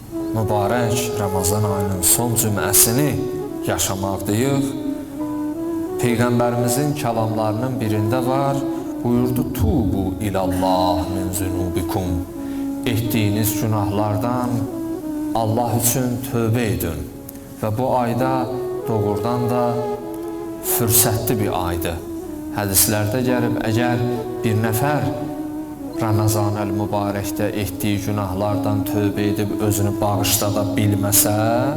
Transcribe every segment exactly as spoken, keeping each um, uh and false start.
mübarək Ramazan ayının son cüməsini yaşamaqdayıq. Peyğəmbərimizin kəlamlarının birində var, buyurdu, tubu ilallah min zunubikum. Etdiyiniz günahlardan Allah üçün tövbə edin. Və bu ayda doğrudan da fürsətli bir aydır. Hədislərdə gəlib, əgər bir nəfər Ramazan-el mübarəkdə etdiyi günahlardan tövbə edib özünü bağışlada bilməsə,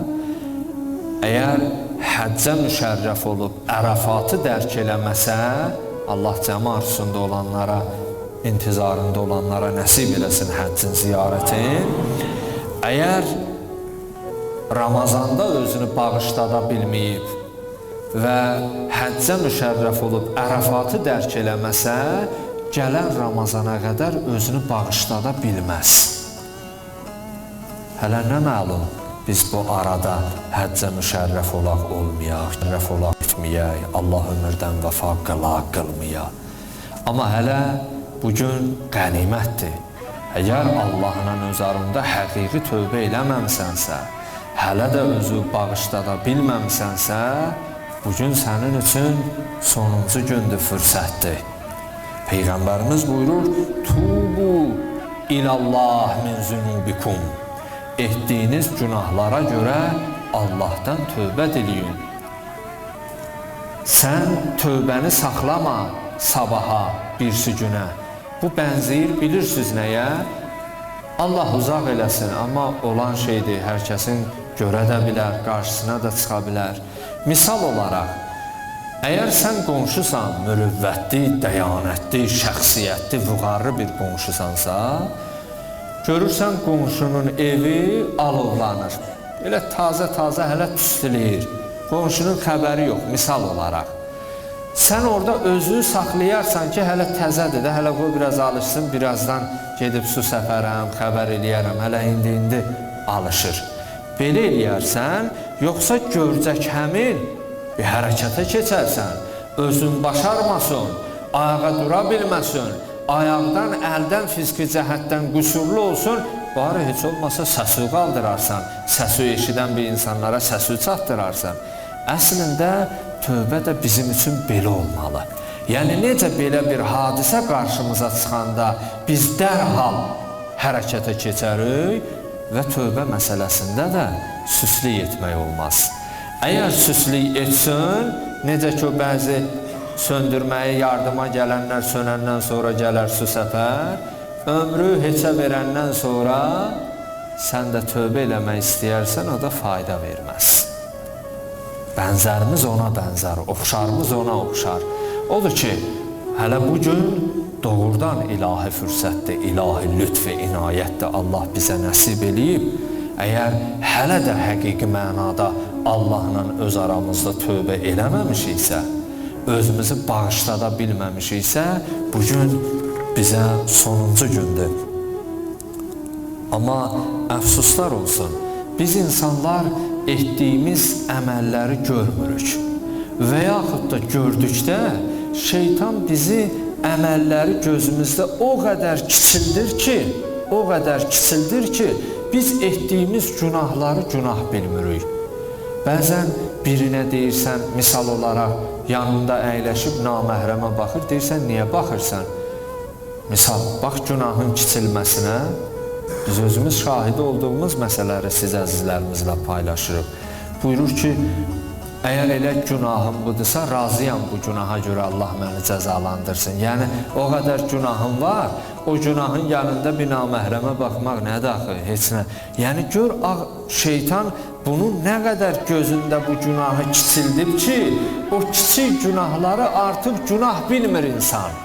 əgər həccə müşərrəf olub Ərafatı dərk eləməsə, Allah cəmi arzusunda olanlara, intizarında olanlara nəsib eləsin həccin ziyarətin. Əgər Ramazanda özünü bağışlada bilməyib və həccə müşərrəf olub Ərafatı dərk eləməsə, gələn Ramazana qədər özünü bağışlada bilməz. Hələ nə məlum, biz bu arada həccə müşərrəf olaq olmayaq, müşərrəf olaq etməyək, Allah ömürdən vəfa qılaq qılmayaq. Amma hələ bugün qənimətdir. Əgər Allahla özarında həqiqi tövbə eləməmsənsə, hələ də özü bağışlada bilməmsənsə, bugün sənin üçün sonuncu gündür, fürsətdir. Peyğəmbərimiz buyurur, tubu ilallah min zunubikum. Etdiyiniz günahlara görə Allahdan tövbə diləyin. Sən tövbəni saxlama sabaha, birisi günə. Bu bənzəyir, bilirsiniz nəyə? Allah uzaq eləsin, amma olan şeydir, hər kəsin görə də bilər, qarşısına da çıxa bilər. Misal olaraq, əgər sən qonşusan, mürüvvətli, dəyanətli, şəxsiyyətli, vüqarlı bir qonşusansa, görürsən qonşunun evi alovlanır. Elə taza-taza hələ tüstüləyir. Qonşunun xəbəri yox, misal olaraq. Sən orada özünü saxlayarsan ki, hələ təzədir də, hələ qoy biraz alışsın, birazdan gedib su səfərəm, xəbər eləyərəm, hələ indi-indi alışır. Belə eləyərsən, yoxsa görcək həmin bir hərəkətə keçərsən, özün başarmasın, ayağa dura bilməsin, ayaqdan, əldən, fiziki cəhətdən qüsurlu olsun, bari heç olmasa səsi qaldırarsan, səsi eşidən bir insanlara səsi çatdırarsan. Əslində, tövbə də bizim üçün belə olmalı. Yəni, necə belə bir hadisə qarşımıza çıxanda biz dərhal hərəkətə keçərik və tövbə məsələsində də süslük etmək olmaz. Əgər süslük etsin, necə ki, bəzi söndürməyə yardıma gələnlər sönəndən sonra gələr su səfər, ömrü heçə verəndən sonra sən də tövbə eləmək istəyərsən, o da fayda verməz. Bənzərimiz ona bənzər, oxşarımız ona oxşar. Odur ki, hələ bugün doğrudan ilahi fürsətdir, ilahi lütf-i inayətdir, Allah bizə nəsib eləyib. Əgər hələ də həqiqi mənada Allahla öz aramızda tövbə eləməmişiksə, özümüzü bağışlada bilməmişiksə, bugün bizə sonuncu gündür. Amma əfsuslar olsun, biz insanlar etdiyimiz əməlləri görmürük və yaxud da gördükdə şeytan bizi əməlləri gözümüzdə o qədər kiçildir ki, o qədər kiçildir ki, biz etdiyimiz günahları günah bilmirik. Bəzən birinə deyirsən, misal olaraq, yanında əyləşib naməhrəmə baxır, deyirsən, niyə baxırsan? Misal, bax günahın kiçilməsinə, biz özümüz şahidi olduğumuz məsələləri siz əzizlərimizlə paylaşırıq. Buyurur ki, əgər elə günahım budursa, razıyam bu günaha görə Allah məni cəzalandırsın. Yəni, o qədər günahım var, o günahın yanında bir naməhrəmə baxmaq nədir axı, heç nə. Yəni, gör, şeytan bunun nə qədər gözündə bu günahı kiçildib ki, o kiçik günahları artıq günah bilmir insan.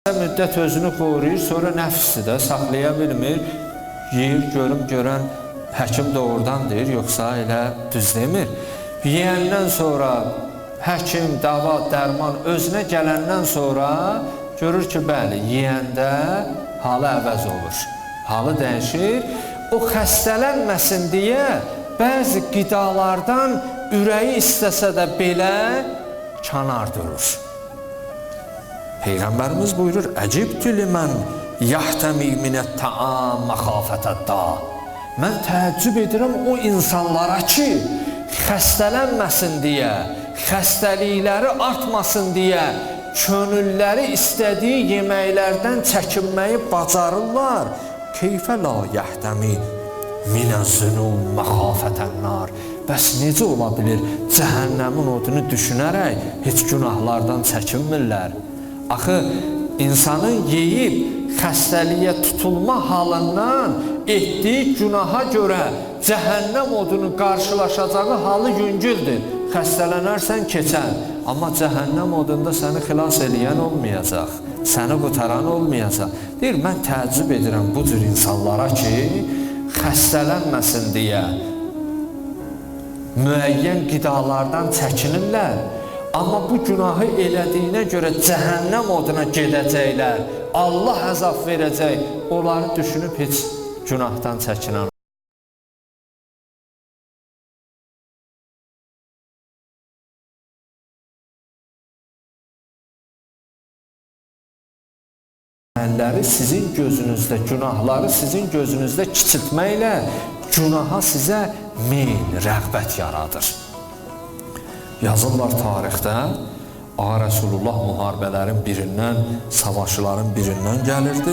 müddət özünü qoruyur, sonra nəfsi də saxlaya bilmir, yeyir, görüm, görən həkim doğrudan deyir, yoxsa elə düz demir. Yeyəndən sonra həkim, dava, dərman özünə gələndən sonra görür ki, bəli, yeyəndə halı əvəz olur, halı dəyişir. O xəstələnməsin deyə bəzi qidalardan ürəyi istəsə də belə kənar durur. Peyğəmbərimiz buyurur, Əcibtü limən yahtəmi minət taam məxafətət da. Mən təəccüb edirəm o insanlara ki, xəstələnməsin deyə, xəstəlikləri artmasın deyə, könülləri istədiyi yeməklərdən çəkinməyi bacarırlar. Keyfə la yahtəmi minəz-zünum məxafətən nar. Bəs necə ola bilir cəhənnəmin odunu düşünərək heç günahlardan çəkinmirlər? Axı, insanın yeyib xəstəliyə tutulma halından etdiyi günaha görə cəhənnəm odunu qarşılaşacağı halı yüngüldür. Xəstələnərsən keçən, amma cəhənnəm odunda səni xilas eləyən olmayacaq, səni qutaran olmayacaq. Deyir, mən təəccüb edirəm bu cür insanlara ki, xəstələnməsin deyə müəyyən qidalardan çəkinirlər, amma bu günahı elədiyinə görə cəhənnəm oduna gedəcəklər, Allah əzab verəcək, onları düşünüb heç günahdan çəkinən. Əməlləri sizin gözünüzdə, günahları sizin gözünüzdə kiçiltməklə günaha sizə meyl, rəğbət yaradır. Yazırlar tarixdə, Ağa Rəsulullah müharibələrin birindən, savaşçıların birindən gəlirdi.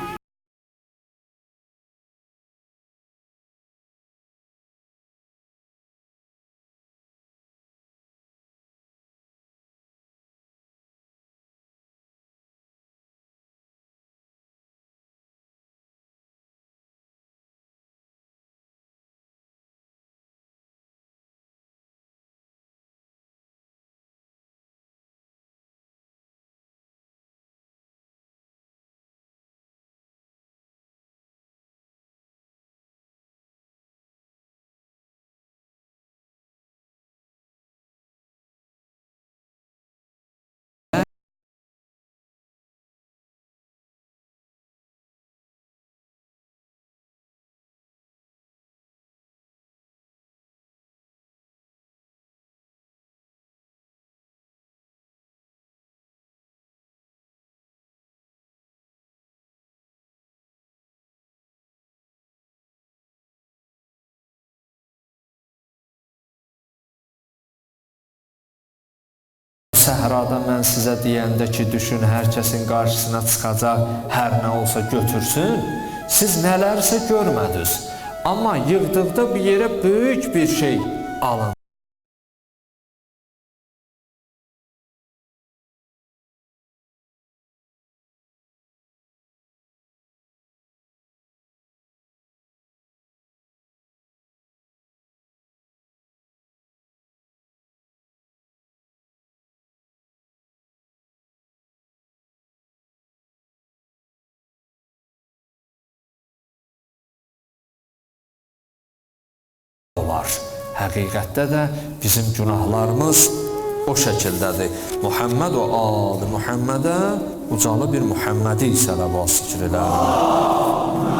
Səhrada mən sizə deyəndə ki, düşün, hər kəsin qarşısına çıxacaq, hər nə olsa götürsün, siz nələrsə görmədiniz. Amma yığdıqda bir yerə böyük bir şey alın. Var. Həqiqətdə də bizim günahlarımız o şəkildədir. Muhammed o ali Muhammedə ucalı bir Muhammedi sələvat zikr elər.